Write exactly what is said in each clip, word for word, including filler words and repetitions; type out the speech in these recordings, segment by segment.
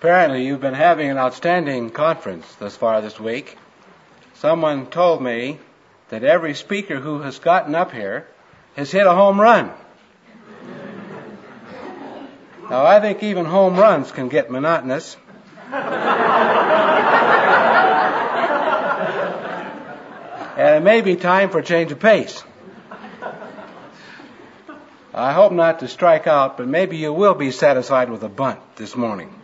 Apparently you've been having an outstanding conference thus far this week. Someone told me that every speaker who has gotten up here has hit a home run. Now, I think even home runs can get monotonous. And it may be time for a change of pace. I hope not to strike out, but maybe you will be satisfied with a bunt this morning.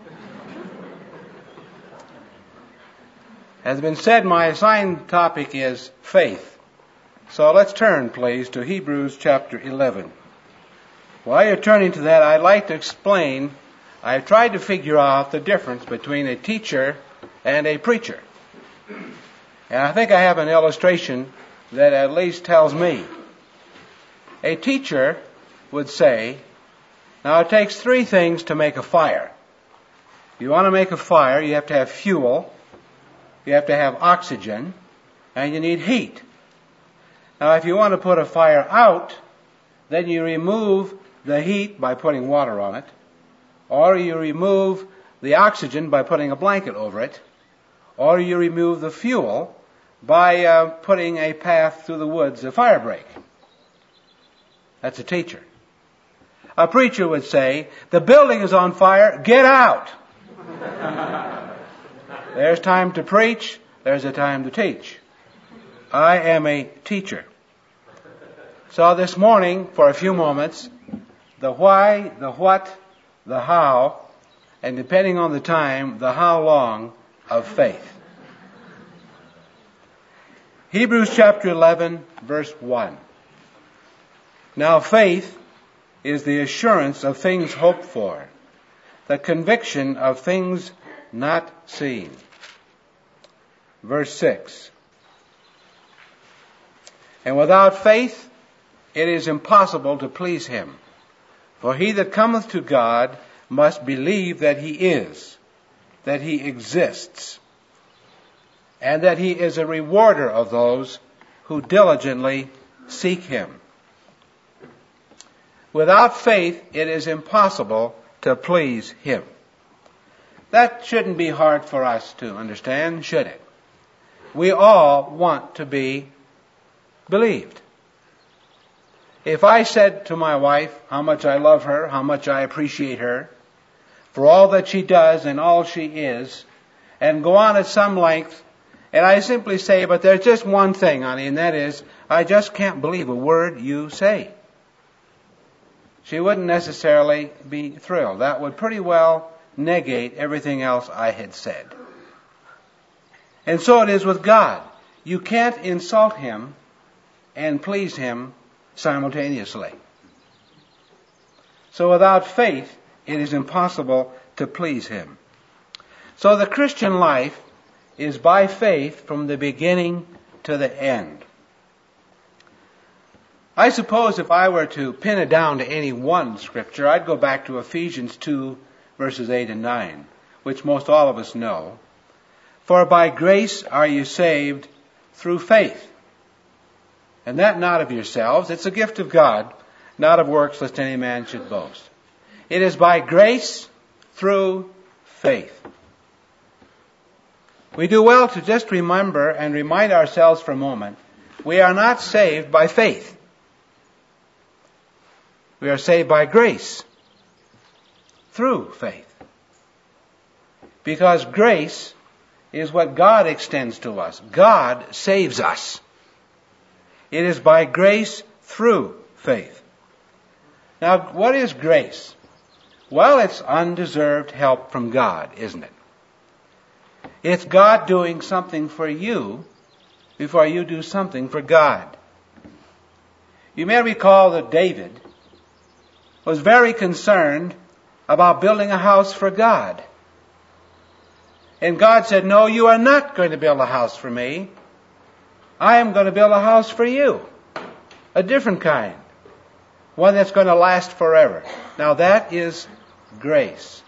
As has been said, my assigned topic is faith. So let's turn, please, to Hebrews chapter eleven. While you're turning to that, I'd like to explain, I've tried to figure out the difference between a teacher and a preacher. And I think I have an illustration that at least tells me. A teacher would say, now it takes three things to make a fire. If you want to make a fire, you have to have fuel, you have to have oxygen, and you need heat. Now, if you want to put a fire out, then you remove the heat by putting water on it, or you remove the oxygen by putting a blanket over it, or you remove the fuel by uh, putting a path through the woods, a fire break. That's a teacher. A preacher would say, the building is on fire, get out. There's time to preach, there's a time to teach. I am a teacher. So this morning, for a few moments, the why, the what, the how, and depending on the time, the how long of faith. Hebrews chapter eleven, verse one. Now faith is the assurance of things hoped for, the conviction of things not seen. Verse six. And without faith it is impossible to please him. For he that cometh to God must believe that he is, that he exists, and that he is a rewarder of those who diligently seek him. Without faith it is impossible to please him. That shouldn't be hard for us to understand, should it? We all want to be believed. If I said to my wife how much I love her, how much I appreciate her, for all that she does and all she is, and go on at some length, and I simply say, but there's just one thing, honey, and that is, I just can't believe a word you say. She wouldn't necessarily be thrilled. That would pretty well negate everything else I had said. And so it is with God. You can't insult him and please him simultaneously. So without faith, it is impossible to please him. So the Christian life is by faith from the beginning to the end. I suppose if I were to pin it down to any one scripture, I'd go back to Ephesians two, verses eight and nine, which most all of us know. For by grace are you saved through faith. And that not of yourselves, it's a gift of God, not of works, lest any man should boast. It is by grace through faith. We do well to just remember and remind ourselves for a moment, we are not saved by faith. We are saved by grace through faith. Because grace is what God extends to us. God saves us. It is by grace through faith. Now, what is grace? Well, it's undeserved help from God, isn't it? It's God doing something for you before you do something for God. You may recall that David was very concerned about building a house for God. And God said, no, you are not going to build a house for me. I am going to build a house for you. A different kind. One that's going to last forever. Now that is grace.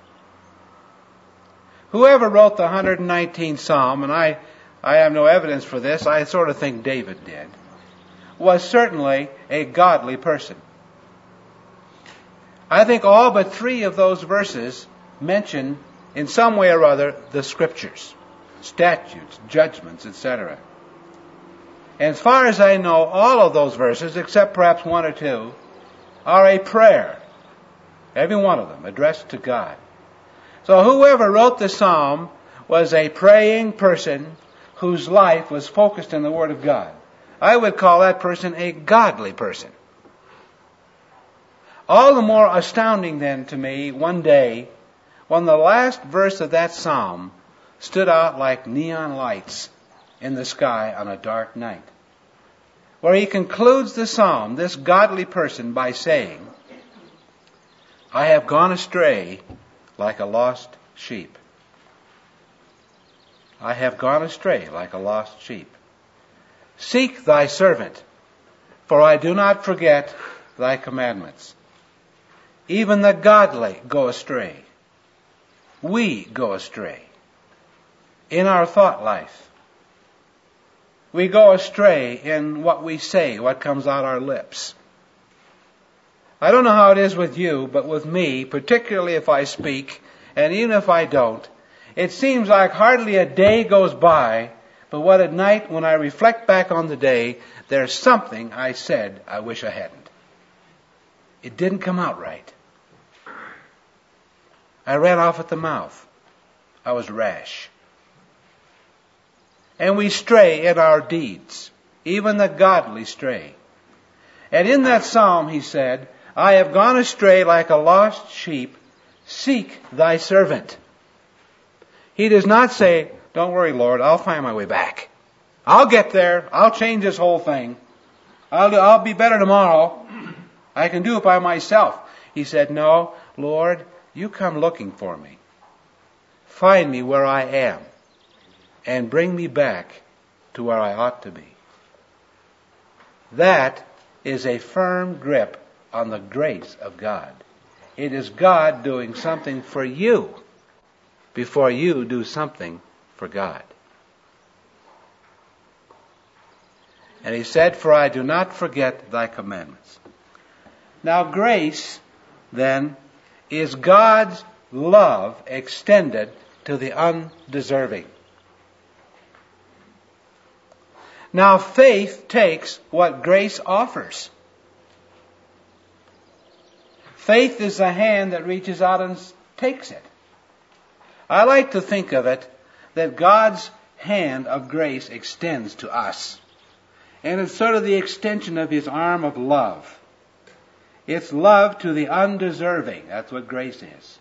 Whoever wrote the one hundred nineteenth Psalm, and I, I have no evidence for this, I sort of think David did, was certainly a godly person. I think all but three of those verses mention in some way or other, the Scriptures, statutes, judgments, et cetera. And as far as I know, all of those verses, except perhaps one or two, are a prayer. Every one of them addressed to God. So whoever wrote the psalm was a praying person whose life was focused on the Word of God. I would call that person a godly person. All the more astounding then to me one day when the last verse of that psalm stood out like neon lights in the sky on a dark night, where he concludes the psalm, this godly person, by saying, I have gone astray like a lost sheep. I have gone astray like a lost sheep. Seek thy servant, for I do not forget thy commandments. Even the godly go astray. We go astray in our thought life. We go astray in what we say, what comes out our lips. I don't know how it is with you, but with me, particularly if I speak, and even if I don't, it seems like hardly a day goes by, but what at night when I reflect back on the day, there's something I said I wish I hadn't. It didn't come out right. I ran off at the mouth. I was rash. And we stray in our deeds. Even the godly stray. And in that psalm he said, I have gone astray like a lost sheep. Seek thy servant. He does not say, don't worry, Lord, I'll find my way back. I'll get there. I'll change this whole thing. I'll, I'll be better tomorrow. I can do it by myself. He said, no, Lord, you come looking for me. Find me where I am and bring me back to where I ought to be. That is a firm grip on the grace of God. It is God doing something for you before you do something for God. And he said, for I do not forget thy commandments. Now grace, then, is God's love extended to the undeserving. Now faith takes what grace offers. Faith is the hand that reaches out and takes it. I like to think of it that God's hand of grace extends to us. And it's sort of the extension of His arm of love. It's love to the undeserving. That's what grace is.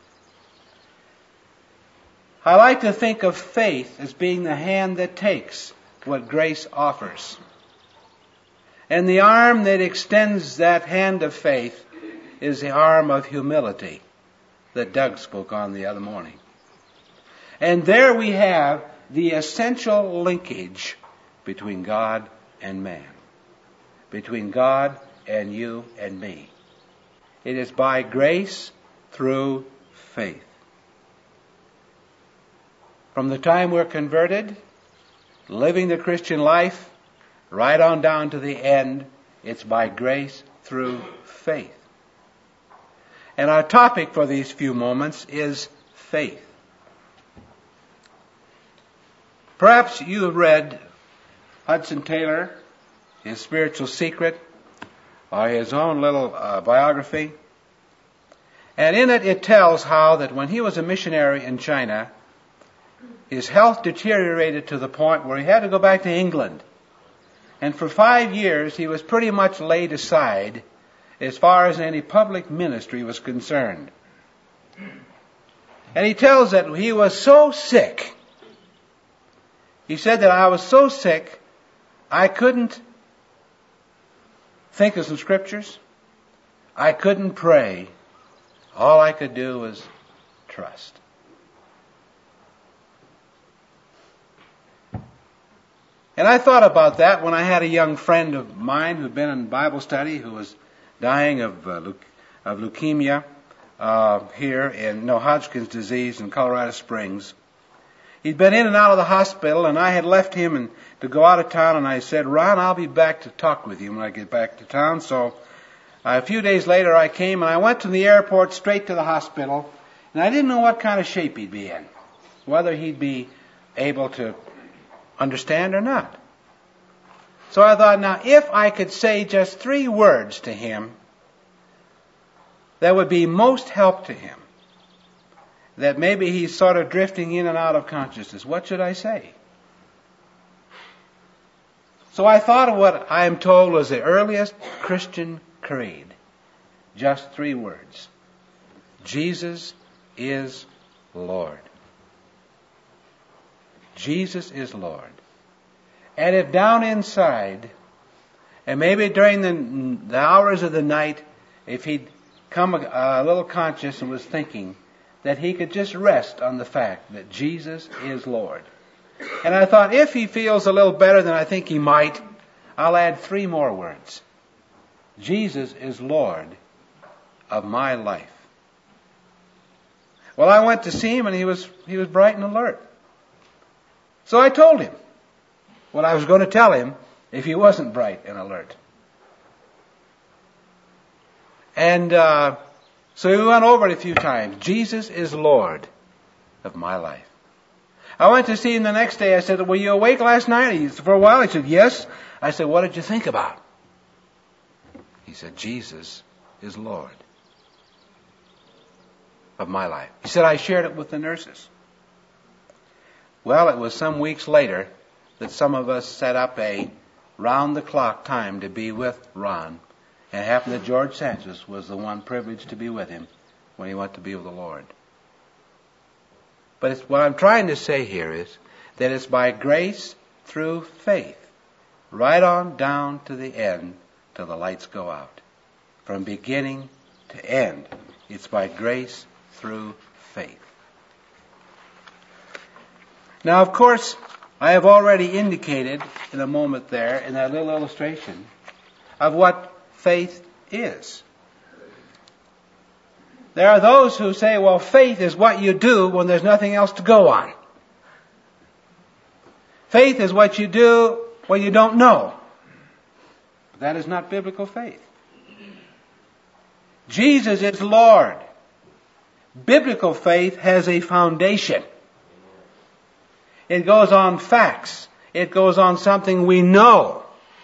I like to think of faith as being the hand that takes what grace offers. And the arm that extends that hand of faith is the arm of humility that Doug spoke on the other morning. And there we have the essential linkage between God and man. Between God and you and me. It is by grace through faith. From the time we're converted, living the Christian life, right on down to the end, it's by grace through faith. And our topic for these few moments is faith. Perhaps you have read Hudson Taylor, his Spiritual Secret, or his own little uh, biography. And in it, it tells how that when he was a missionary in China, his health deteriorated to the point where he had to go back to England. And for five years, he was pretty much laid aside as far as any public ministry was concerned. And he tells that he was so sick. He said that I was so sick, I couldn't think of some scriptures. I couldn't pray. All I could do was trust. And I thought about that when I had a young friend of mine who'd been in Bible study who was dying of uh, leuke- of leukemia uh, here in no Hodgkin's disease in Colorado Springs. He'd been in and out of the hospital, and I had left him and to go out of town, and I said, Ron, I'll be back to talk with you when I get back to town. So uh, a few days later I came, and I went to the airport straight to the hospital, And I didn't know what kind of shape he'd be in, whether he'd be able to understand or not. So I thought, now, if I could say just three words to him that would be most help to him, that maybe he's sort of drifting in and out of consciousness, what should I say? So I thought of what I am told was the earliest Christian creed. Just three words. Jesus is Lord. Jesus is Lord. And if down inside, and maybe during the, the hours of the night, if he'd come a, a little conscious and was thinking, that he could just rest on the fact that Jesus is Lord. And I thought, if he feels a little better than I think he might, I'll add three more words. Jesus is Lord of my life. Well, I went to see him and he was he was bright and alert. So I told him what I was going to tell him if he wasn't bright and alert. And uh, so we went over it a few times. Jesus is Lord of my life. I went to see him the next day. I said, were you awake last night? He said, for a while. He said, yes. I said, what did you think about? He said, Jesus is Lord of my life. He said, I shared it with the nurses. Well, it was some weeks later that some of us set up a round-the-clock time to be with Ron. And it happened that George Sanchez was the one privileged to be with him when he went to be with the Lord. But it's, what I'm trying to say here is that it's by grace through faith, right on down to the end till the lights go out. From beginning to end, it's by grace through faith. Now, of course, I have already indicated in a moment there, in that little illustration, of what faith is. There are those who say, well, faith is what you do when there's nothing else to go on. Faith is what you do when you don't know. But that is not biblical faith. Jesus is Lord. Biblical faith has a foundation. It goes on facts. It goes on something we know.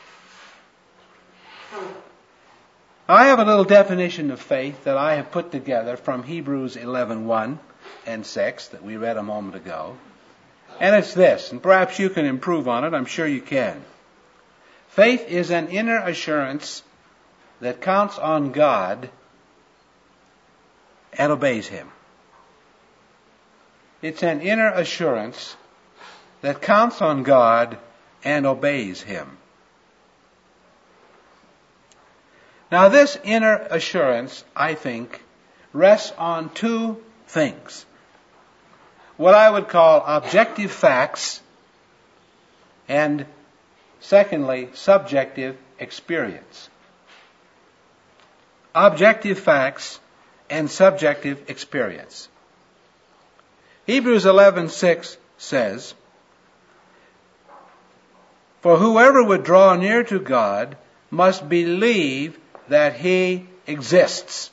I have a little definition of faith that I have put together from Hebrews eleven one and six that we read a moment ago. And it's this, and perhaps you can improve on it. I'm sure you can. Faith is an inner assurance that counts on God and obeys Him. It's an inner assurance that counts on God and obeys Him. Now, this inner assurance, I think, rests on two things. What I would call objective facts and, secondly, subjective experience. Objective facts and subjective experience. Hebrews eleven six says, for whoever would draw near to God must believe that He exists.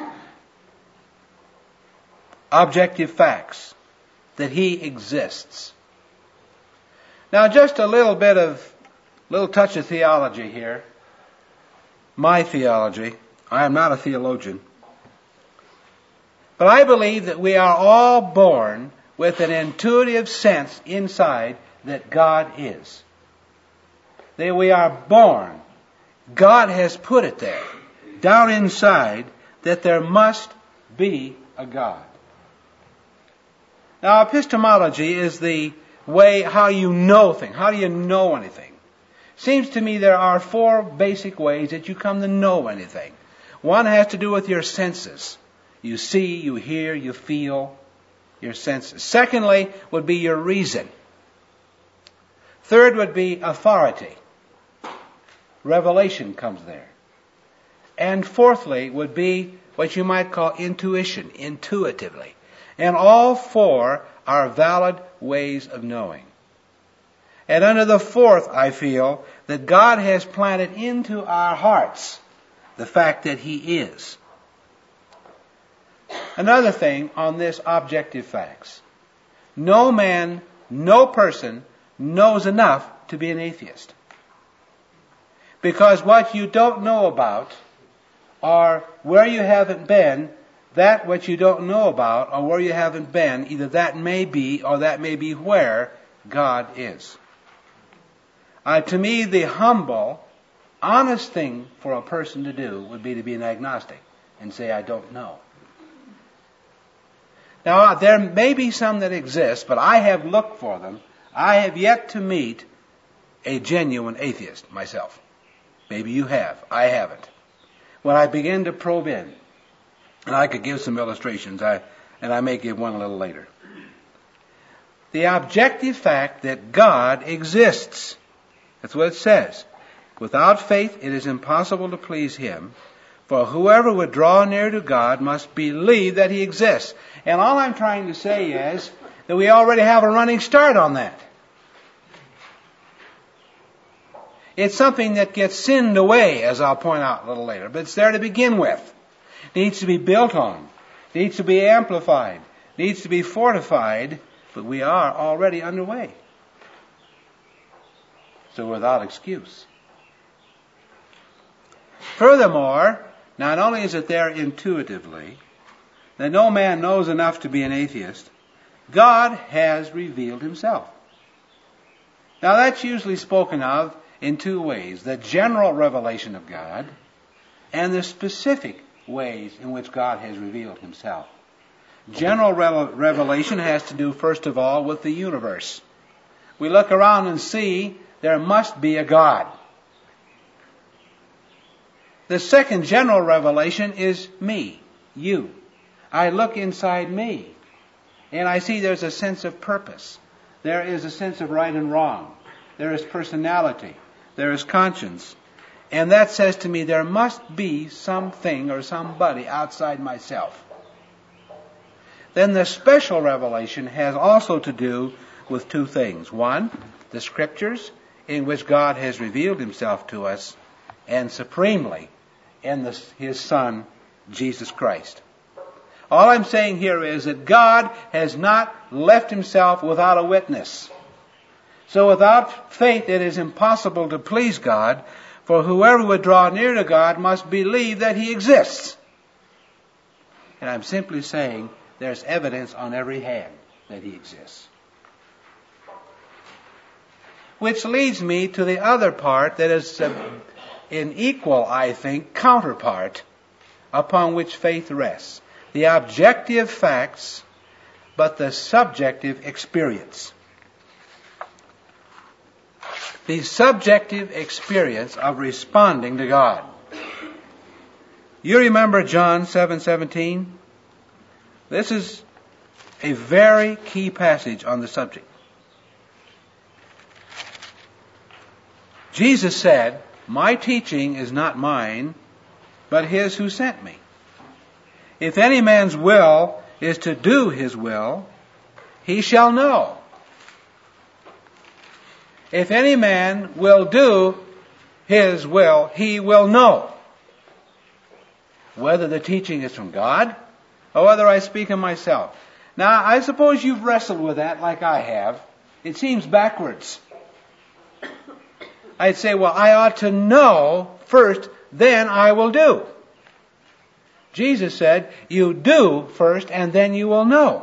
Objective facts. That He exists. Now, just a little bit of, little touch of theology here. My theology. I am not a theologian. But I believe that we are all born with an intuitive sense inside that God is. That we are born. God has put it there, down inside, that there must be a God. Now, epistemology is the way how you know things. How do you know anything? Seems to me there are four basic ways that you come to know anything. One has to do with your senses. You see, you hear, you feel, your senses. Secondly would be your reason. Third would be authority. Revelation comes there. And fourthly would be what you might call intuition, intuitively. And all four are valid ways of knowing. And under the fourth, I feel that God has planted into our hearts the fact that He is. Another thing on this objective facts. No man, no person knows enough to be an atheist. Because what you don't know about, or where you haven't been, that what you don't know about, or where you haven't been, either that may be, or that may be where God is. Uh, to me, the humble, honest thing for a person to do would be to be an agnostic and say, I don't know. Now, there may be some that exist, but I have looked for them. I have yet to meet a genuine atheist myself. Maybe you have. I haven't. When I begin to probe in, and I could give some illustrations, I, and I may give one a little later. The objective fact that God exists. That's what it says. Without faith, it is impossible to please Him. For whoever would draw near to God must believe that He exists. And all I'm trying to say is that we already have a running start on that. It's something that gets sinned away, as I'll point out a little later. But it's there to begin with. It needs to be built on. It needs to be amplified. It needs to be fortified. But we are already underway. So without excuse. Furthermore, not only is it there intuitively that no man knows enough to be an atheist, God has revealed Himself. Now that's usually spoken of in two ways. The general revelation of God and the specific ways in which God has revealed Himself. General re- revelation has to do, first of all, with the universe. We look around and see there must be a God. The second general revelation is me, you. I look inside me, and I see there's a sense of purpose. There is a sense of right and wrong. There is personality. There is conscience. And that says to me there must be something or somebody outside myself. Then the special revelation has also to do with two things. One, the Scriptures, in which God has revealed Himself to us, and supremely, in the, His Son, Jesus Christ. All I'm saying here is that God has not left Himself without a witness. So without faith it is impossible to please God, for whoever would draw near to God must believe that He exists. And I'm simply saying there's evidence on every hand that He exists. Which leads me to the other part that is uh, an equal, I think, counterpart upon which faith rests. The objective facts, but the subjective experience. The subjective experience of responding to God. You remember John seven seventeen? This is a very key passage on the subject. Jesus said, "My teaching is not mine, but His who sent me. If any man's will is to do His will, he shall know. If any man will do His will, he will know whether the teaching is from God or whether I speak of myself." Now, I suppose you've wrestled with that like I have. It seems backwards. I'd say, well, I ought to know first, then I will do. Jesus said, you do first, and then you will know.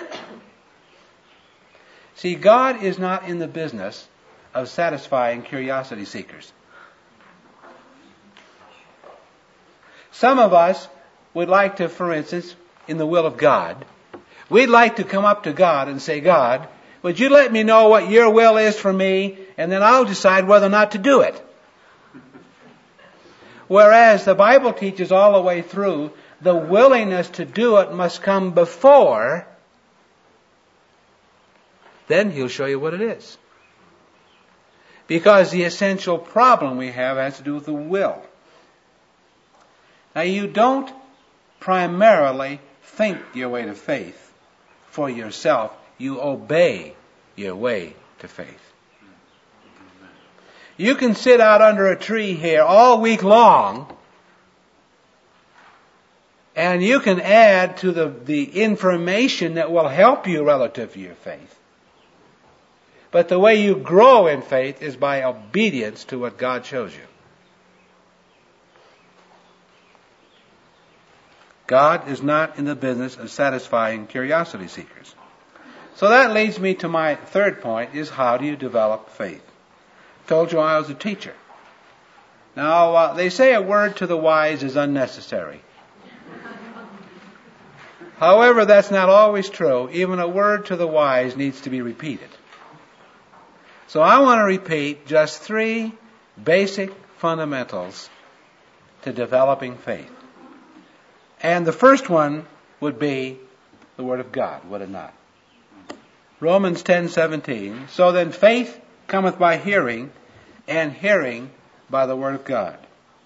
See, God is not in the business of satisfying curiosity seekers. Some of us would like to, for instance, in the will of God, we'd like to come up to God and say, God, would you let me know what your will is for me, and then I'll decide whether or not to do it. Whereas the Bible teaches all the way through, the willingness to do it must come before, then He'll show you what it is. Because the essential problem we have has to do with the will. Now, you don't primarily think your way to faith for yourself. You obey your way to faith. You can sit out under a tree here all week long And you can add to the, the information that will help you relative to your faith. But the way you grow in faith is by obedience to what God shows you. God is not in the business of satisfying curiosity seekers. So that leads me to my third point, is how do you develop faith? I told you I was a teacher. Now, uh, they say a word to the wise is unnecessary. However, that's not always true. Even a word to the wise needs to be repeated. So I want to repeat just three basic fundamentals to developing faith. And the first one would be the Word of God, would it not? Romans ten seventeen. So then faith cometh by hearing, and hearing by the Word of God.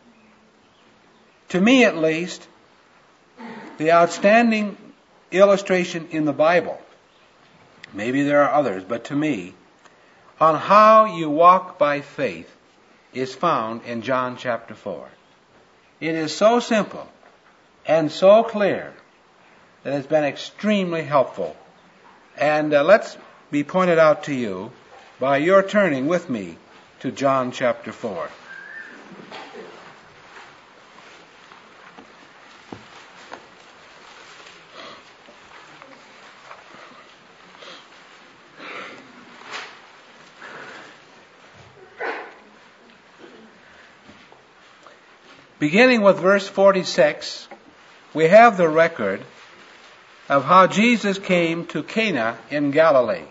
To me at least, the outstanding illustration in the Bible, maybe there are others, but to me, on how you walk by faith is found in John chapter four. It is so simple and so clear that it's been extremely helpful. And uh, let's be pointed out to you by your turning with me to John chapter four. Beginning with verse forty-six, we have the record of how Jesus came to Cana in Galilee,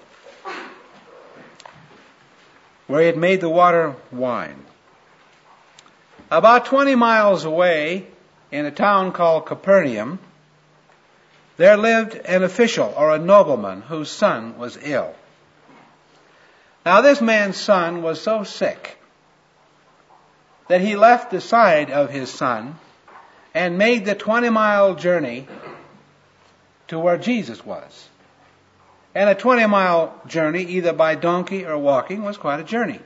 where he had made the water wine. About twenty miles away, in a town called Capernaum, there lived an official or a nobleman whose son was ill. Now this man's son was so sick that he left the side of his son and made the twenty-mile journey to where Jesus was. And a twenty-mile journey, either by donkey or walking, was quite a journey.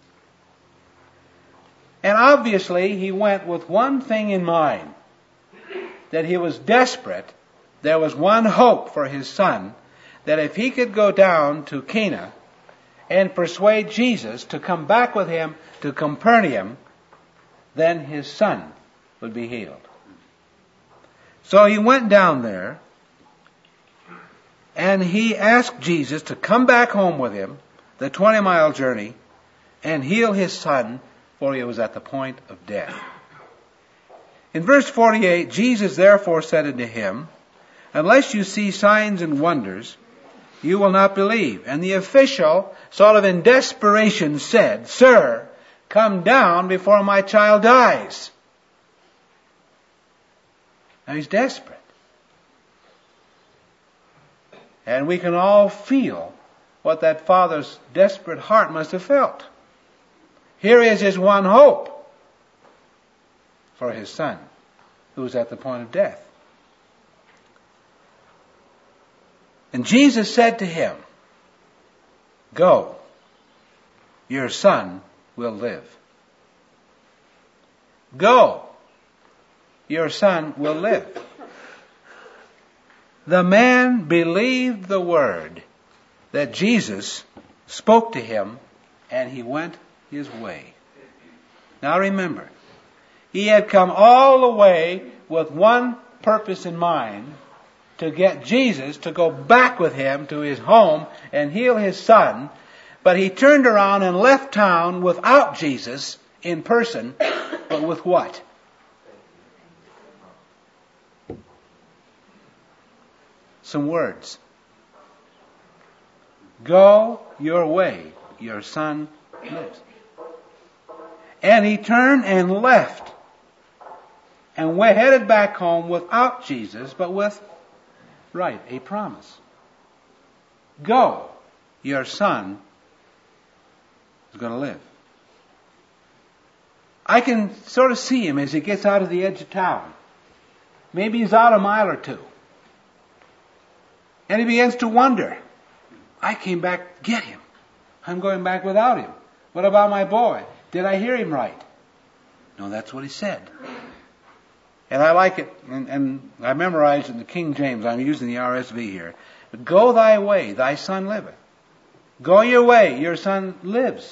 And obviously he went with one thing in mind, that he was desperate. There was one hope for his son, that if he could go down to Cana and persuade Jesus to come back with him to Capernaum, then his son would be healed. So he went down there, and he asked Jesus to come back home with him, the twenty-mile journey, and heal his son, for he was at the point of death. In verse forty-eight, Jesus therefore said unto him, unless you see signs and wonders, you will not believe. And the official, sort of in desperation, said, Sir, come down before my child dies. Now he's desperate. And we can all feel what that father's desperate heart must have felt. Here is his one hope for his son, who was at the point of death. And Jesus said to him, Go, your son will live. Go, your son will live. The man believed the word that Jesus spoke to him, and he went his way. Now remember, he had come all the way with one purpose in mind, to get Jesus to go back with him to his home and heal his son. But he turned around and left town without Jesus in person, but with what? Some words. Go your way, your son lives. And he turned and left and went headed back home without Jesus, but with, right, a promise. Go, your son is going to live. I can sort of see him as he gets out of the edge of town. Maybe he's out a mile or two. And he begins to wonder, I came back to get him. I'm going back without him. What about my boy? Did I hear him right? No, that's what he said. And I like it, and, and I memorized it in the King James. I'm using the R S V here. Go thy way, thy son liveth. Go your way, your son lives.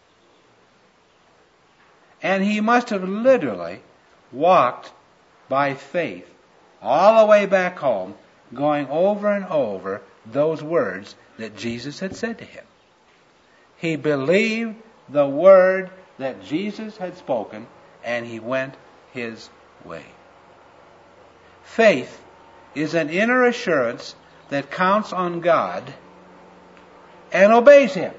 And he must have literally walked by faith all the way back home, going over and over those words that Jesus had said to him. He believed the word that Jesus had spoken, and he went his way. Faith is an inner assurance that counts on God and obeys Him.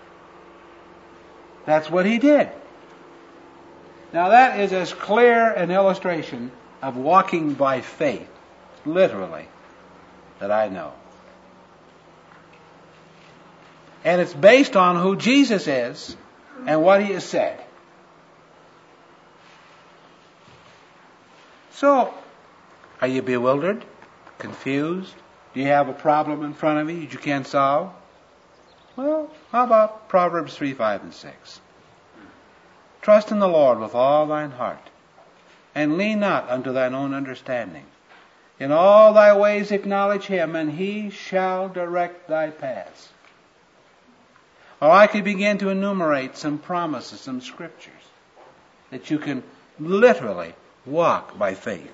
That's what he did. Now that is as clear an illustration of walking by faith, literally, that I know. And it's based on who Jesus is and what He has said. So, are you bewildered? Confused? Do you have a problem in front of you that you can't solve? Well, how about Proverbs three, five, and six? Trust in the Lord with all thine heart, and lean not unto thine own understanding. In all thy ways acknowledge Him, and He shall direct thy paths. Or I could begin to enumerate some promises, some scriptures, that you can literally walk by faith.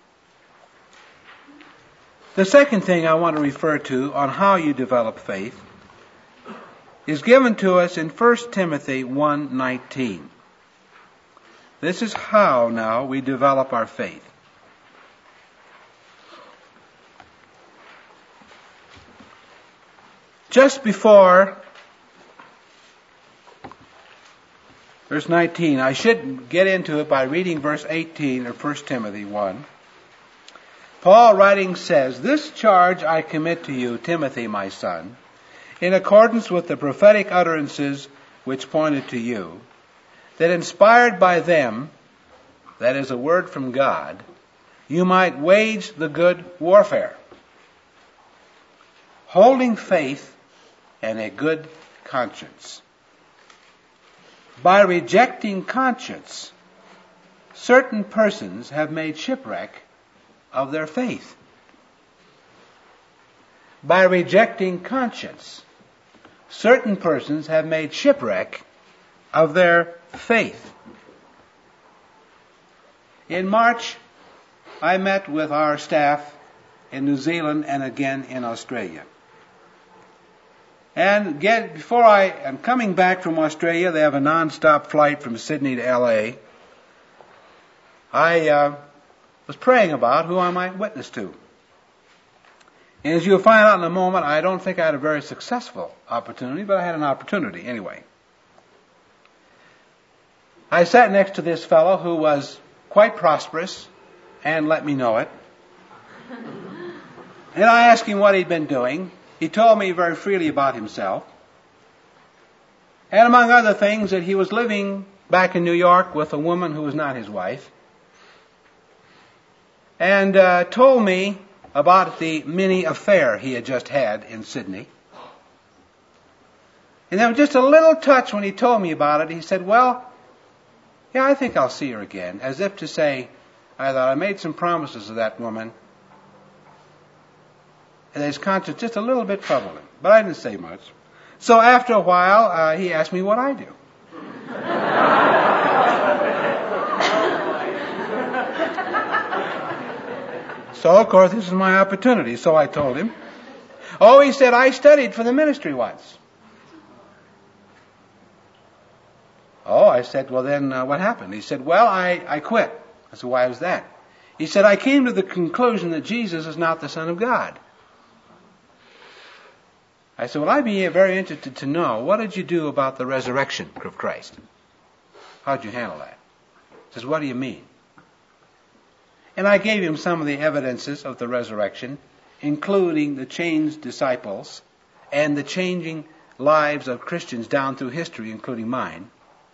The second thing I want to refer to on how you develop faith is given to us in First Timothy one nineteen. This is how now we develop our faith. Just before verse nineteen, I should get into it by reading verse eighteen of First Timothy one. Paul writing says, "This charge I commit to you, Timothy, my son, in accordance with the prophetic utterances which pointed to you, that inspired by them," that is a word from God, "you might wage the good warfare, holding faith and a good conscience. By rejecting conscience, certain persons have made shipwreck of their faith." By rejecting conscience, certain persons have made shipwreck of their faith. In March, I met with our staff in New Zealand and again in Australia. And get, before I am coming back from Australia, they have a non-stop flight from Sydney to L A. I uh, was praying about who I might witness to. And as you'll find out in a moment, I don't think I had a very successful opportunity, but I had an opportunity anyway. I sat next to this fellow who was quite prosperous and let me know it. And I asked him what he'd been doing. He told me very freely about himself. And among other things, that he was living back in New York with a woman who was not his wife. And uh, told me about the mini affair he had just had in Sydney. And there was just a little touch when he told me about it. He said, "Well, yeah, I think I'll see her again." As if to say, I thought, I made some promises to that woman. And his conscience just a little bit troubled him. But I didn't say much. So after a while, uh, he asked me what I do. So, of course, this is my opportunity. So I told him. Oh, he said, "I studied for the ministry once." Oh, I said, "Well, then uh, what happened?" He said, "Well, I, I quit." I said, "Why was that?" He said, "I came to the conclusion that Jesus is not the Son of God." I said, "Well, I'd be very interested to know, what did you do about the resurrection of Christ? How'd you handle that?" He says, "What do you mean?" And I gave him some of the evidences of the resurrection, including the changed disciples and the changing lives of Christians down through history, including mine.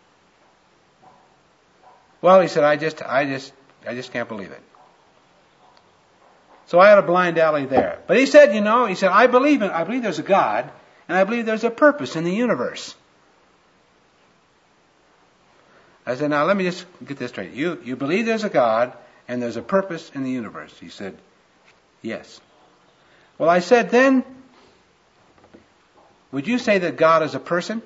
Well, he said, I just, I just, I just can't believe it. So I had a blind alley there. But he said, you know, he said, I believe in, I believe there's a God, and I believe there's a purpose in the universe. I said, now let me just get this straight. You, you believe there's a God, and there's a purpose in the universe? He said, yes. Well, I said, then, would you say that God is a person?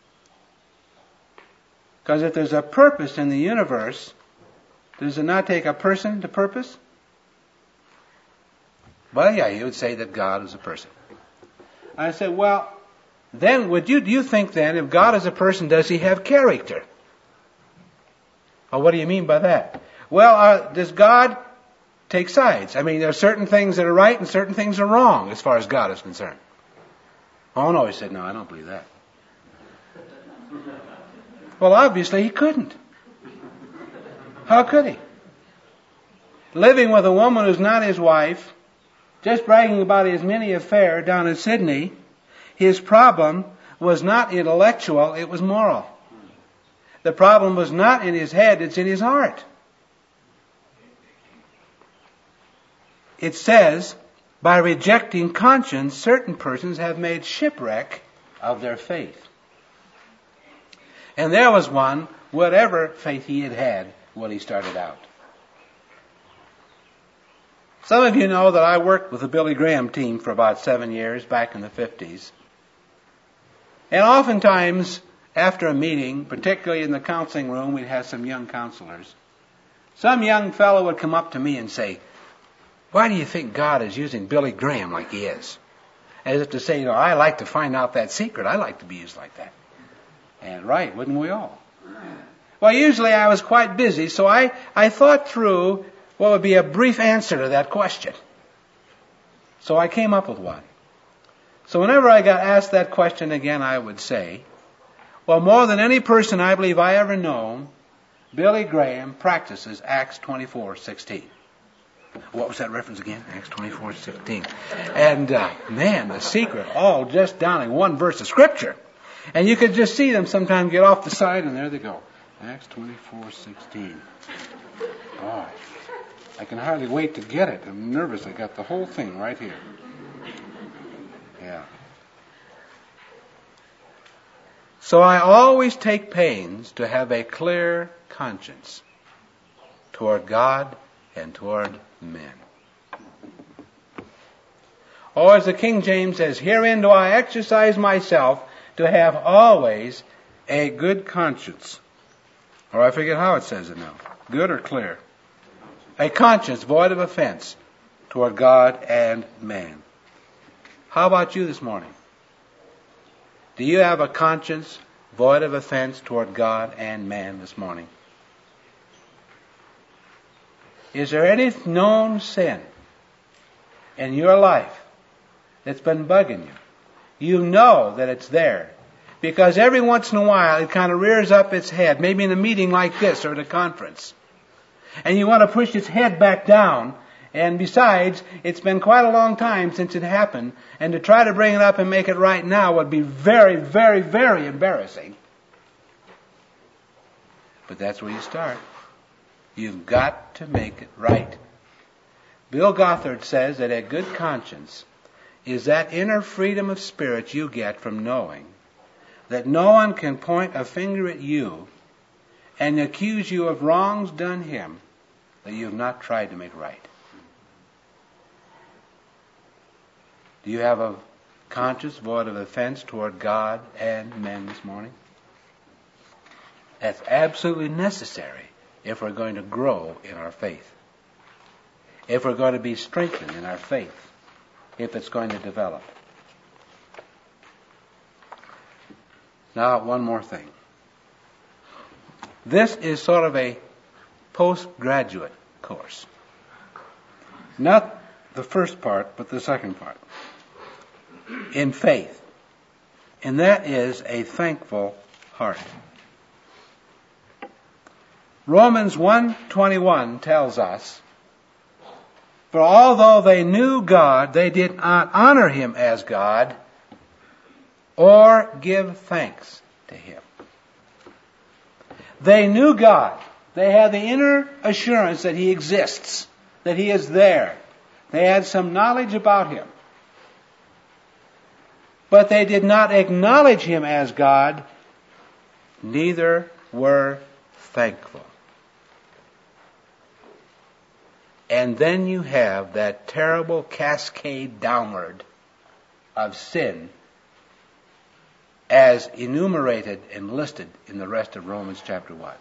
Because if there's a purpose in the universe, does it not take a person to purpose? Well, yeah, you would say that God is a person. I said, well, then would you, do you think then, if God is a person, does he have character? Well, what do you mean by that? Well, uh, does God take sides? I mean, there are certain things that are right and certain things are wrong as far as God is concerned. Oh, no, he said, no, I don't believe that. Well, obviously he couldn't. How could he? Living with a woman who's not his wife, just bragging about his mini affair down in Sydney, his problem was not intellectual, it was moral. The problem was not in his head, it's in his heart. It says, by rejecting conscience, certain persons have made shipwreck of their faith. And there was one, whatever faith he had had when he started out. Some of you know that I worked with the Billy Graham team for about seven years back in the fifties. And oftentimes, after a meeting, particularly in the counseling room, we'd have some young counselors. Some young fellow would come up to me and say, why do you think God is using Billy Graham like he is? As if to say, you know, I like to find out that secret. I like to be used like that. And right, wouldn't we all? Well, usually I was quite busy, so I, I thought through what would be a brief answer to that question. So I came up with one. So whenever I got asked that question again, I would say, well, more than any person I believe I ever known, Billy Graham practices Acts twenty-four sixteen. What was that reference again? Acts twenty-four sixteen. And, uh, man, the secret, all just down in one verse of Scripture. And you could just see them sometimes get off the side, and there they go. Acts twenty-four sixteen. Boy, I can hardly wait to get it. I'm nervous. I got the whole thing right here. Yeah. So I always take pains to have a clear conscience toward God and toward men. Or as the King James says, herein do I exercise myself to have always a good conscience. Or I forget how it says it now. Good or clear? A conscience void of offense toward God and man. How about you this morning? Do you have a conscience void of offense toward God and man this morning? Is there any known sin in your life that's been bugging you? You know that it's there. Because every once in a while it kind of rears up its head, maybe in a meeting like this or at a conference. And you want to push its head back down. And besides, it's been quite a long time since it happened. And to try to bring it up and make it right now would be very, very, very embarrassing. But that's where you start. You've got to make it right. Bill Gothard says that a good conscience is that inner freedom of spirit you get from knowing that no one can point a finger at you and accuse you of wrongs done him that you have not tried to make right. Do you have a conscience void of offense toward God and men this morning? That's absolutely necessary if we're going to grow in our faith. If we're going to be strengthened in our faith. If it's going to develop. Now, one more thing. This is sort of a postgraduate course. Not the first part, but the second part. In faith. And that is a thankful heart. Romans one twenty-one tells us, for although they knew God, they did not honor him as God or give thanks to him. They knew God. They had the inner assurance that he exists, that he is there. They had some knowledge about him. But they did not acknowledge him as God, neither were thankful. And then you have that terrible cascade downward of sin as enumerated and listed in the rest of Romans chapter one.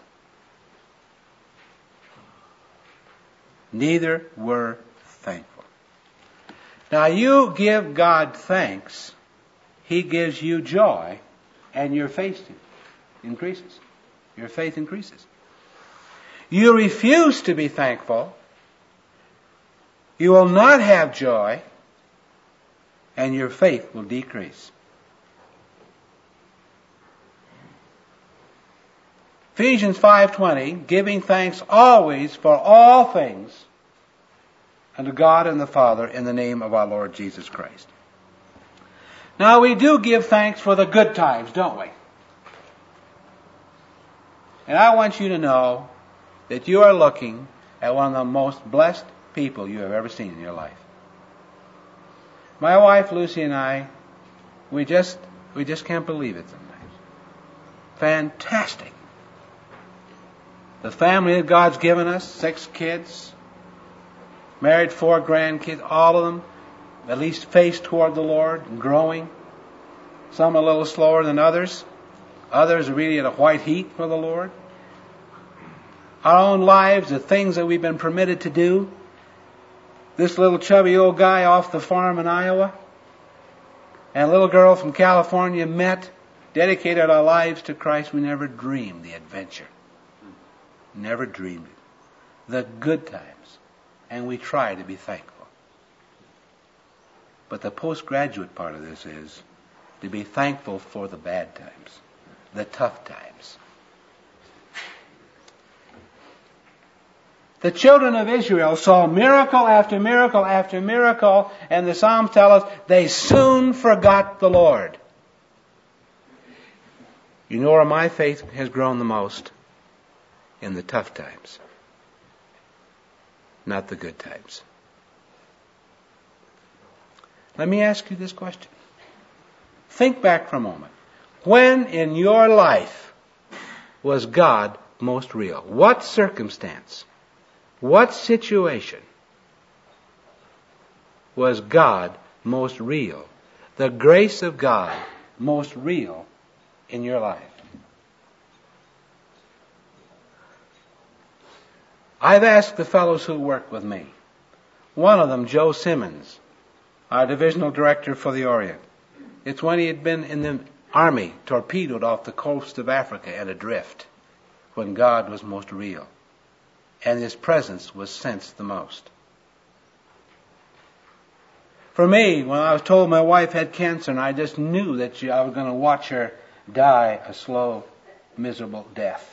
Neither were thankful. Now you give God thanks, He gives you joy, and your faith increases. Your faith increases. You refuse to be thankful, you will not have joy, and your faith will decrease. Ephesians five twenty, giving thanks always for all things unto God and the Father in the name of our Lord Jesus Christ. Now we do give thanks for the good times, don't we? And I want you to know that you are looking at one of the most blessed people you have ever seen in your life. My wife Lucy and I, we just we just can't believe it sometimes. Fantastic. The family that God's given us, six kids, married four grandkids, all of them at least face toward the Lord and growing. Some a little slower than others. Others are really at a white heat for the Lord. Our own lives, the things that we've been permitted to do. This little chubby old guy off the farm in Iowa and a little girl from California met, dedicated our lives to Christ. We never dreamed the adventure. Never dreamed it. The good times. And we try to be thankful. But the postgraduate part of this is to be thankful for the bad times, the tough times. The children of Israel saw miracle after miracle after miracle, and the Psalms tell us they soon forgot the Lord. You know where my faith has grown the most? In the tough times, not the good times. Let me ask you this question. Think back for a moment. When in your life was God most real? What circumstance? What situation was God most real? The grace of God most real in your life? I've asked the fellows who work with me. One of them, Joe Simmons, our divisional director for the Orient. It's when he had been in the army, torpedoed off the coast of Africa and adrift, when God was most real. And His presence was sensed the most. For me, when I was told my wife had cancer, and I just knew that she, I was going to watch her die a slow, miserable death.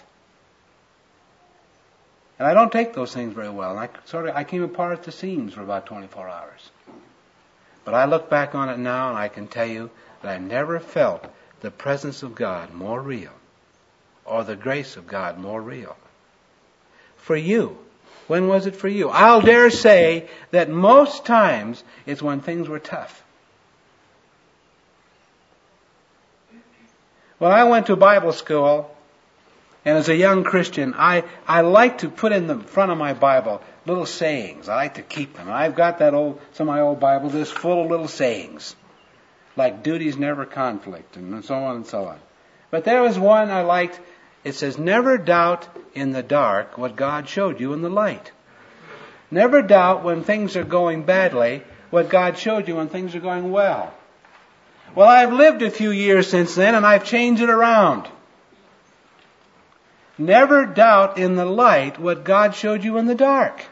And I don't take those things very well. And I sort of I came apart at the seams for about twenty-four hours. But I look back on it now, and I can tell you that I never felt the presence of God more real, or the grace of God more real. For you, when was it for you? I'll dare say that most times it's when things were tough. When I went to Bible school, and as a young Christian, I, I like to put in the front of my Bible little sayings. I like to keep them. I've got that old, some of my old Bibles just full of little sayings. Like duties never conflict, and so on and so on. But there was one I liked. It says, never doubt in the dark what God showed you in the light. Never doubt when things are going badly what God showed you when things are going well. Well, I've lived a few years since then, and I've changed it around. Never doubt in the light what God showed you in the dark.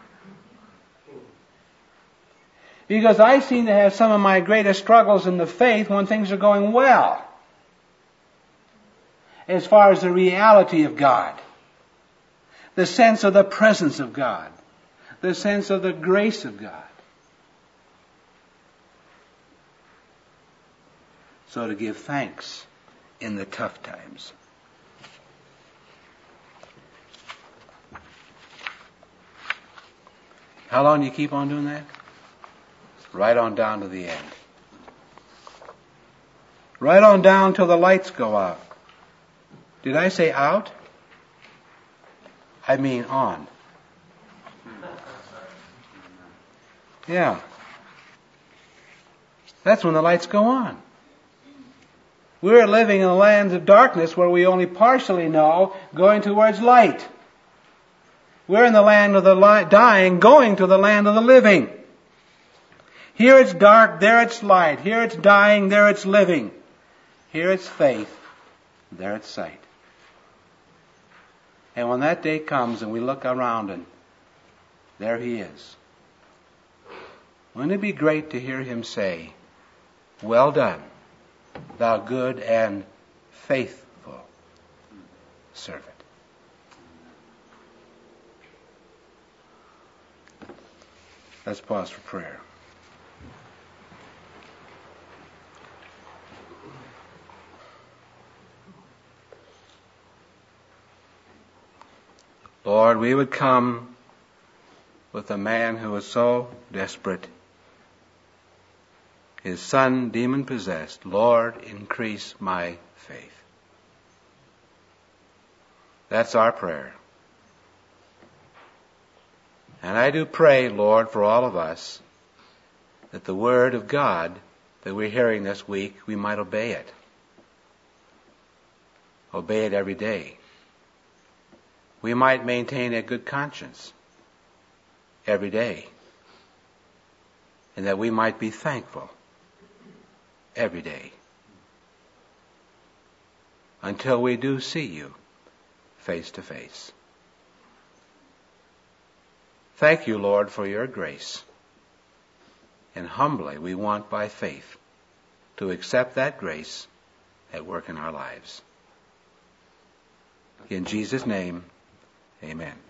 Because I seem to have some of my greatest struggles in the faith when things are going well. As far as the reality of God, the sense of the presence of God, the sense of the grace of God. So to give thanks in the tough times. How long do you keep on doing that? Right on down to the end. Right on down till the lights go out. Did I say out? I mean on. Yeah. That's when the lights go on. We're living in the lands of darkness where we only partially know, going towards light. We're in the land of the li- dying, going to the land of the living. Here it's dark, there it's light. Here it's dying, there it's living. Here it's faith, there it's sight. And when that day comes and we look around and there He is, wouldn't it be great to hear Him say, "Well done, thou good and faithful servant." Let's pause for prayer. Lord, we would come with a man who was so desperate, his son demon-possessed. Lord, increase my faith. That's our prayer. And I do pray, Lord, for all of us, that the Word of God that we're hearing this week, we might obey it. Obey it every day. We might maintain a good conscience every day. And that we might be thankful every day. Until we do see you face to face. Thank you, Lord, for your grace. And humbly we want by faith to accept that grace at work in our lives. In Jesus' name, amen.